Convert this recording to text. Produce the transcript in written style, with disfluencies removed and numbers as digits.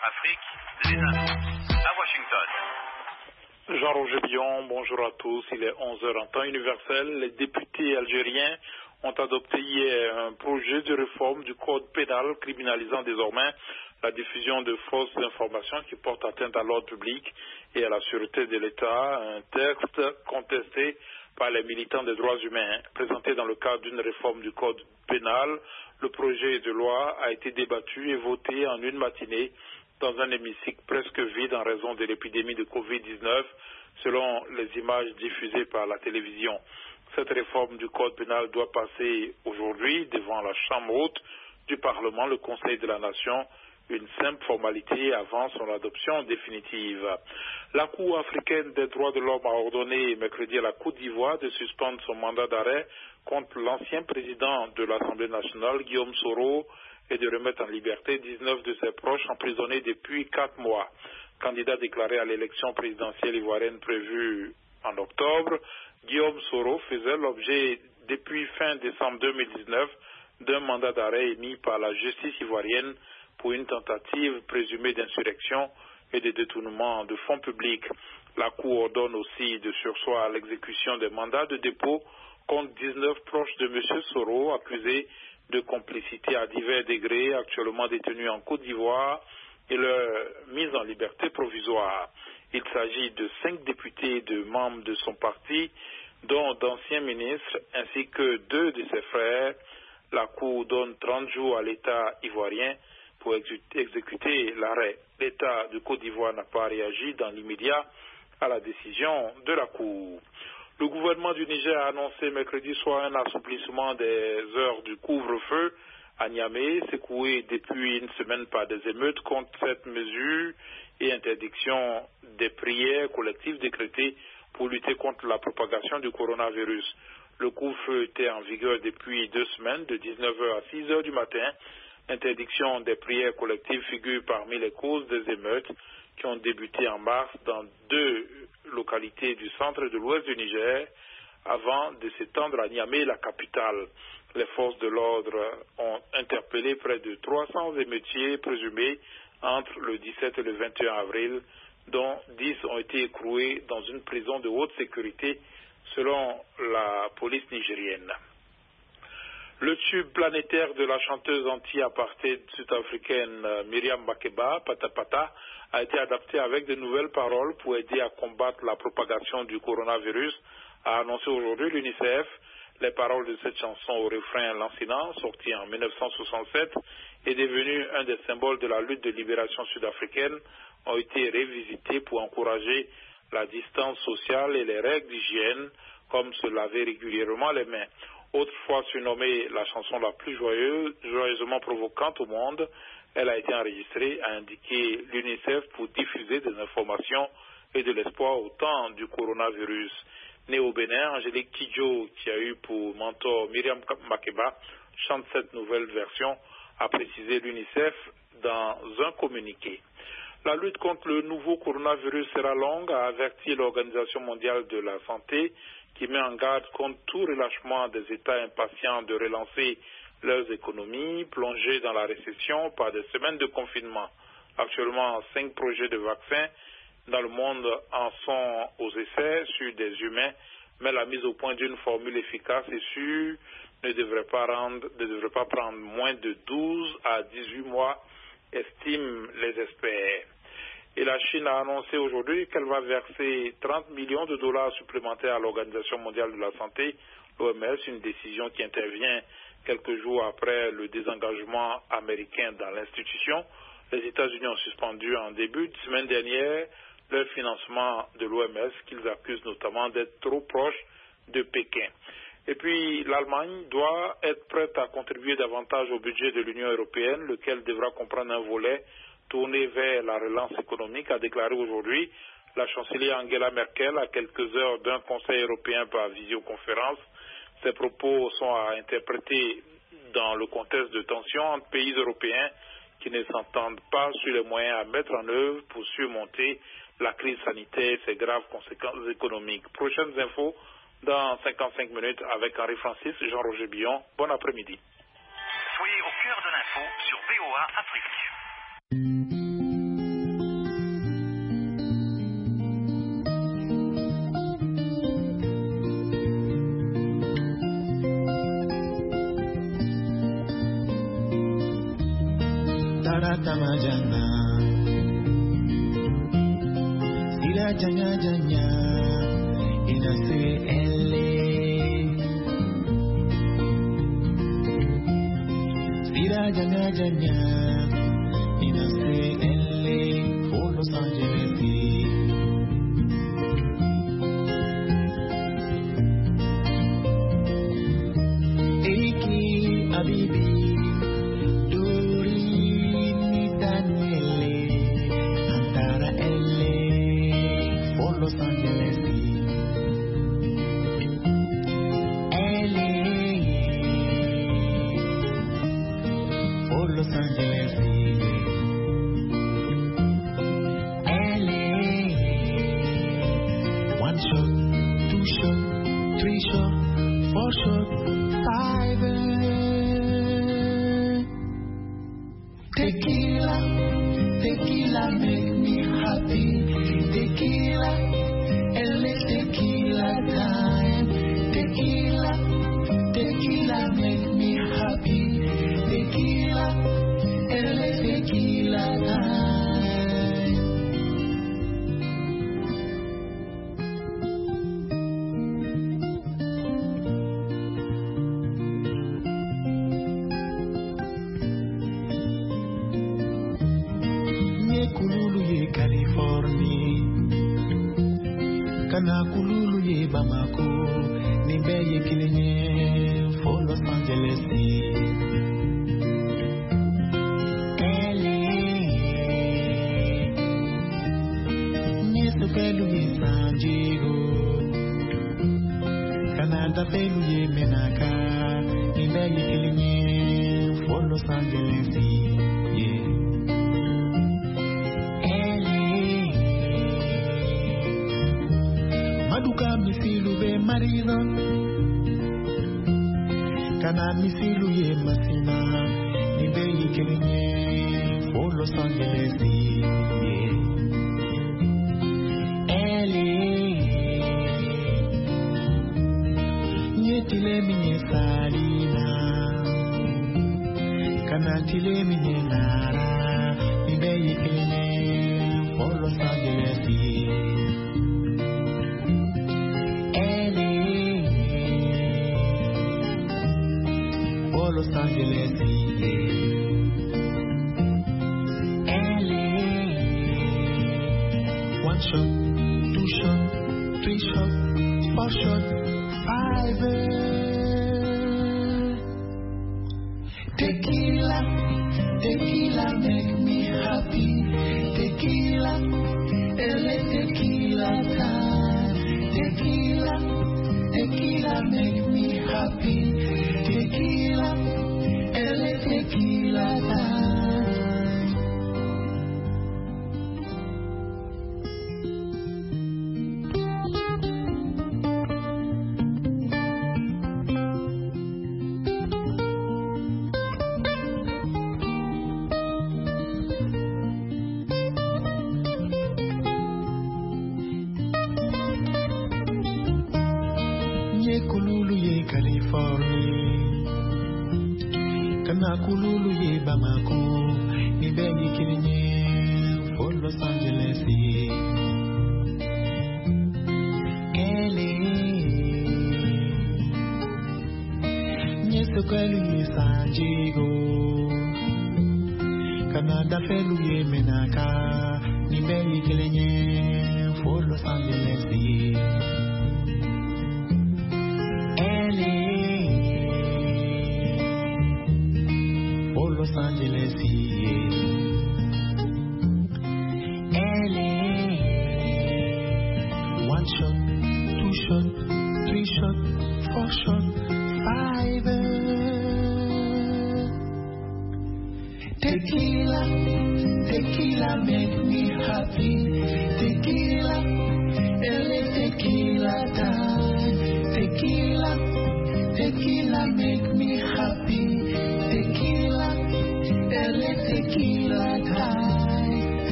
Afrique, les infos à Washington. Jean-Roger Billon, bonjour à tous. Il est 11h en temps universel. Les députés algériens ont adopté hier un projet de réforme du code pénal criminalisant désormais la diffusion de fausses informations qui portent atteinte à l'ordre public et à la sûreté de l'État, un texte contesté par les militants des droits humains. Présenté dans le cadre d'une réforme du code pénal, le projet de loi a été débattu et voté en une matinée dans un hémicycle presque vide en raison de l'épidémie de Covid-19, selon les images diffusées par la télévision. Cette réforme du code pénal doit passer aujourd'hui devant la Chambre haute du Parlement, le Conseil de la Nation, une simple formalité avant son adoption définitive. La Cour africaine des droits de l'homme a ordonné mercredi à la Côte d'Ivoire de suspendre son mandat d'arrêt contre l'ancien président de l'Assemblée nationale, Guillaume Soro, et de remettre en liberté 19 de ses proches emprisonnés depuis 4 mois. Candidat déclaré à l'élection présidentielle ivoirienne prévue en octobre, Guillaume Soro faisait l'objet depuis fin décembre 2019 d'un mandat d'arrêt émis par la justice ivoirienne pour une tentative présumée d'insurrection et de détournement de fonds publics. La Cour ordonne aussi de surseoir à l'exécution des mandats de dépôt contre 19 proches de M. Soro accusés de complicité à divers degrés, actuellement détenus en Côte d'Ivoire, et leur mise en liberté provisoire. Il s'agit de 5 députés de membres de son parti, dont d'anciens ministres, ainsi que 2 de ses frères. La Cour donne 30 jours à l'État ivoirien pour exécuter l'arrêt. L'État de Côte d'Ivoire n'a pas réagi dans l'immédiat à la décision de la Cour. Le gouvernement du Niger a annoncé mercredi soir un assouplissement des heures du couvre-feu à Niamey, secoué depuis une semaine par des émeutes contre cette mesure et interdiction des prières collectives décrétées pour lutter contre la propagation du coronavirus. Le couvre-feu était en vigueur depuis 2 semaines, de 19h à 6h du matin. L'interdiction des prières collectives figure parmi les causes des émeutes qui ont débuté en mars dans 2 localités du centre et de l'ouest du Niger, avant de s'étendre à Niamey, la capitale. Les forces de l'ordre ont interpellé près de 300 émeutiers présumés entre le 17 et le 21 avril, dont 10 ont été écroués dans une prison de haute sécurité, selon la police nigérienne. Le tube planétaire de la chanteuse anti-apartheid sud-africaine Miriam Makeba, Pata Pata, a été adapté avec de nouvelles paroles pour aider à combattre la propagation du coronavirus, a annoncé aujourd'hui l'UNICEF. Les paroles de cette chanson au refrain lancinant, sorti en 1967, est devenu un des symboles de la lutte de libération sud-africaine, ont été révisitées pour encourager la distance sociale et les règles d'hygiène, comme se laver régulièrement les mains. Autrefois surnommée la chanson la plus joyeusement provocante au monde, elle a été enregistrée, a indiqué l'UNICEF, pour diffuser des informations et de l'espoir au temps du coronavirus. Née au Bénin, Angélique Kidjo, qui a eu pour mentor Miriam Makeba, chante cette nouvelle version, a précisé l'UNICEF dans un communiqué. La lutte contre le nouveau coronavirus sera longue, a averti l'Organisation mondiale de la santé, qui met en garde contre tout relâchement des États impatients de relancer leurs économies, plongées dans la récession par des semaines de confinement. Actuellement, 5 projets de vaccins dans le monde en sont aux essais sur des humains, mais la mise au point d'une formule efficace et sûre ne devrait pas prendre moins de 12 à 18 mois, estiment les experts. Et la Chine a annoncé aujourd'hui qu'elle va verser 30 millions de dollars supplémentaires à l'Organisation mondiale de la santé, l'OMS, une décision qui intervient quelques jours après le désengagement américain dans l'institution. Les États-Unis ont suspendu en début de semaine dernière leur financement de l'OMS, qu'ils accusent notamment d'être trop proche de Pékin. Et puis l'Allemagne doit être prête à contribuer davantage au budget de l'Union européenne, lequel devra comprendre un volet tourné vers la relance économique, a déclaré aujourd'hui la chancelière Angela Merkel à quelques heures d'un conseil européen par visioconférence. Ces propos sont à interpréter dans le contexte de tensions entre pays européens qui ne s'entendent pas sur les moyens à mettre en œuvre pour surmonter la crise sanitaire et ses graves conséquences économiques. Prochaines infos dans 55 minutes avec Henri Francis, Jean-Roger Billon. Bon après-midi. Soyez au cœur de l'info sur VOA Afrique. jana Sira janya janya ina se ele Sira janya janya ina se ele for Los Angeles Eki Abibi Los Angeles, LA, for Los Angeles, LA. 1 shot, 2 shot, 3 shot, 4 shot, 5. Tequila, tequila make me happy. Tequila, LA tequila time. Tequila, tequila make me happy. Tequila, LA tequila time. Nye kululu ye California. Kana kululu ye Bamako, nimbe ye kilinye for Los Angeles. LA, nye sopelu ye San Diego, Canada pelu ye Menaka, nimbe ye kilinye for Los Angeles. Maduka misilu be marina Kana misilu ye masina Nimbe ye kelinye for Los Angeles LA Nye tile minye salina Kana tile minye nara Nimbe ye kelinye for Los Angeles Los Angeles, LA. 1 shot, 2 shot, 3 shot, 4 shot, 5. Tequila, tequila make me happy. Tequila, LA tequila time. Tequila, tequila make me happy. Tequila, LA tequila time. Nye kululu ye California. Kana kululu ye Bamako, nimbe ye kilinye for Los Angeles. LA, nye sokelu ye San Diego, Canada felu ye Menaka, nimbe ye kilinye for Los Angeles. Los Angeles, LA. 1 shot, 2 shot, 3 shot, 4 shot, 5. Tequila, tequila make me happy.